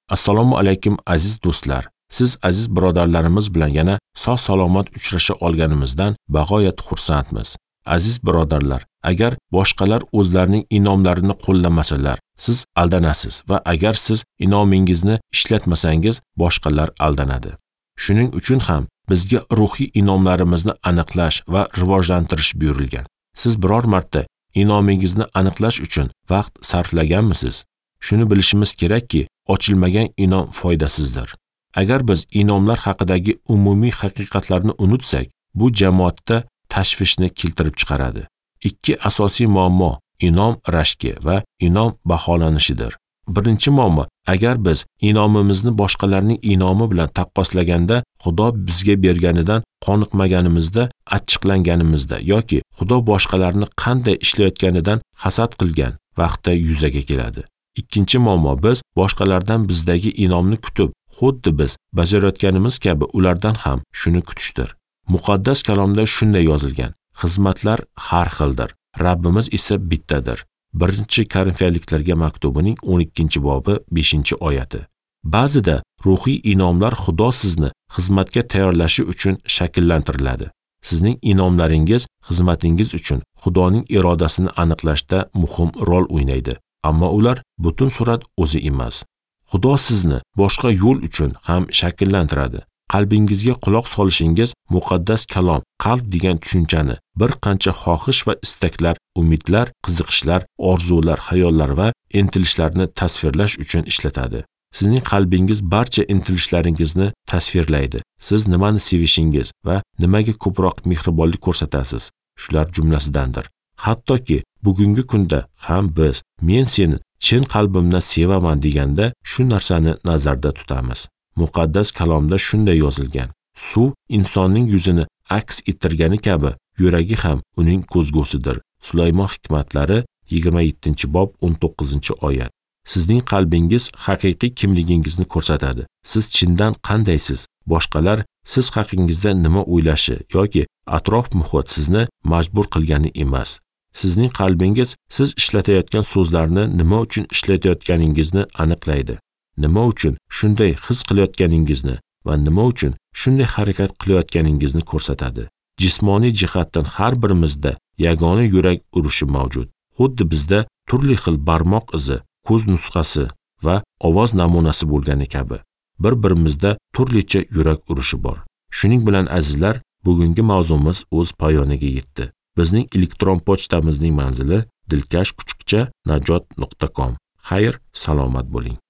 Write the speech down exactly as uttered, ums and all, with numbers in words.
Assalomu alaykum aziz do'stlar. Siz aziz birodarlarimiz bilan yana sog' salomat uchrasha olganimizdan bag'oyat xursandmiz. Aziz birodarlar, agar boshqalar o'zlarining inomlarini qo'llamasalar, siz aldanasiz va agar siz inomingizni ishlatmasangiz, boshqalar aldanadi. Shuning uchun ham bizga ruhiy inomlarimizni aniqlash va rivojlantirish buyurilgan. Siz biror marta inomingizni aniqlash uchun vaqt sarflaganmisiz? Shuni bilishimiz kerakki, ochilmagan inom foydasizdir. Agar biz inomlar haqidagi umumiy haqiqatlarni unutsak, bu jamoatda tashvishni keltirib chiqaradi. Ikki asosiy muammo inom rashki va inom baholanishidir. Birinchi muammo, agar biz inomimizni boshqalarning inomi bilan taqqoslaganda, Xudo bizga berganidan qoniqmaganimizda, achchiqlanganimizda yoki Xudo boshqalarni qanday ishlayotganidan hasad qilgan vaqtda yuzaga keladi. Ikkinchi muammo, biz boshqalardan bizdagi inomni kutib, xuddi biz bajarayotganimiz kabi ulardan ham shuni kutishdir. Muqaddas kalomda shunday yozilgan: xizmatlar har xildir, Rabbimiz esa bittadir. Birinchi Korinfiyaliklarga maktubining o'n ikkinchi bobi beshinchi oyati. Ba'zida ruhiy inomlar Xudo sizni xizmatga tayyorlashi uchun shakllantiriladi. Sizning inomlaringiz xizmatingiz uchun Xudoning irodasini aniqlashda muhim rol o'ynaydi. Ammo ular butun surat o'zi emas. Xudo sizni boshqa yo'l uchun ham shakllantiradi. Qalbingizga quloq solishingiz muqaddas kalom, qalb degan tushunchani bir qancha xohish va istaklar, umidlar, qiziqishlar, orzular, xayollar va intilishlarni tasvirlash uchun ishlatadi. Sizning qalbingiz barcha intilishlaringizni tasvirlaydi. Siz nimani sevishingiz va nimaga ko'proq mehribonlik ko'rsatasiz, shular jumlasidandir. Hattoki bugungi kunda ham biz men seni chin qalbimdan sevaman deganda shu narsani nazarda tutamiz. Muqaddas kalomda shunday yozilgan: suv insonning yuzini aks ettirgani kabi, yuragi ham uning ko'zgusidir. Sulaymon hikmatlari yigirma yettinchi bob o'n to'qqizinchi oyat. Sizning qalbingiz haqiqiy kimligingizni ko'rsatadi. Siz chindan qandaysiz? Boshqalar siz haqingizda nima o'ylashi yoki atrof muhit sizni majbur qilgani emas. Sizning qalbingiz siz ishlatayotgan so'zlarni nima uchun ishlatayotganingizni aniqlaydi. Nima uchun shunday his qilayotganingizni va nima uchun shunday harakat qilayotganingizni ko'rsatadi. Jismoniy jihatdan har birimizda yagona yurak urishi mavjud. Xuddi bizda turli xil barmoq izi, ko'z nusxasi va ovoz namunasi bo'lgani kabi, bir-birimizda turlicha yurak urishi bor. Shuning bilan azizlar, bugungi mavzumiz o'z poyoniga yetdi. Bizning elektron pochtamizning manzili dilkash kuchukcha najot nuqta com. Xayr, salomat bo'ling.